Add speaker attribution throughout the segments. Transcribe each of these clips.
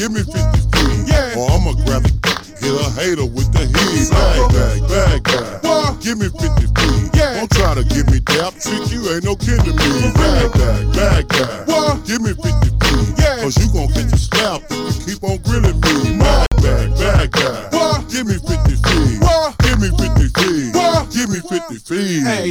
Speaker 1: give me 50 feet. Yeah. Or I'ma grab it, hit a hater with the heat. Bag. Give me 50 feet. Yeah. Don't try to give me dap, trick, you ain't no kin to me. Bag. Give me 50 feet. Yeah. Cause you gon' get the slap if you keep on grilling me. Bag. Give me 50 feet. Give me 50 feet. Give me 50 feet.
Speaker 2: Hey.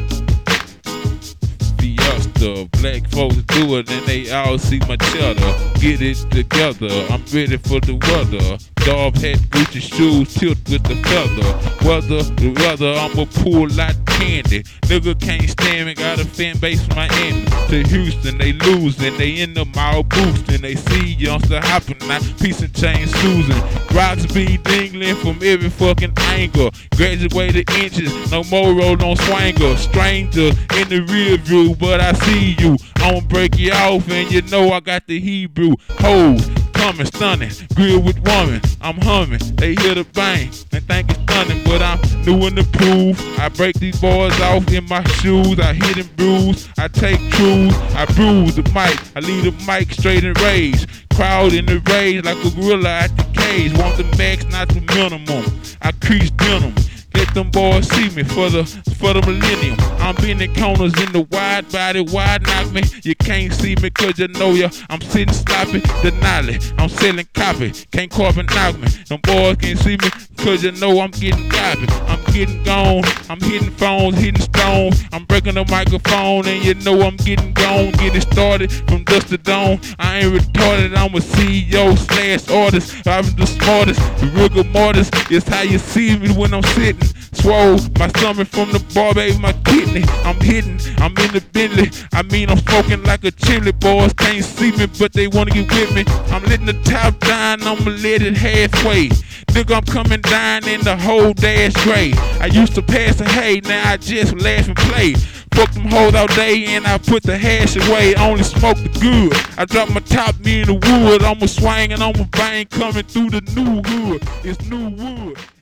Speaker 3: Fiesta, black folks do it and they all see my cheddar. Get it together, I'm ready for the weather. Dog hat, Gucci shoes, tilt with the feather. The weather, I'ma pull out candy. Nigga can't stand me, got a fan base from Miami to Houston. They losing, they in the mall boosting. They see youngster hopping out, piece and chain Susan. Rocks be dingling from every fucking angle. Graduated inches, no more roll on swanger. Stranger in the rear view, but I see you. I'ma break you off and you know I got the Hebrew. Hoes coming, stunning, grill with woman. I'm humming, they hear the bang and think it's stunning, but I'm new in the proof. I break these boys off in my shoes. I hit and bruise, I take truths, I bruise the mic, I leave the mic straight in rage. Crowd in the rage like a gorilla at the cage. Want the max, not the minimum. I crease denim. Let them boys see me for the millennium. I'm bending corners in the wide body, wide knock me. You can't see me cause you know ya. I'm sitting sloppy, Denali. I'm selling copy, can't carbon knock me. Them boys can't see me cause you know I'm getting copy. I'm getting gone, I'm hitting phones, hitting stones. I'm breaking the microphone and you know I'm getting gone. Getting started from dust to dawn. I ain't retarded, I'm a CEO / artist. I'm the smartest, the rigor mortis is how you see me when I'm sitting. Swole, my stomach from the bar, baby, my kidney. I'm hitting, I'm in the Bentley. I mean, I'm smoking like a chimney. Boys can't see me, but they wanna get with me. I'm letting the top down, I'ma let it halfway. Nigga, I'm coming down in the whole dash gray. I used to pass the hay, now I just laugh and play. Fuck them hoes all day and I put the hash away. I only smoke the good. I drop my top, me in the wood. I'ma swing and I'ma bang coming through the new hood. It's new wood.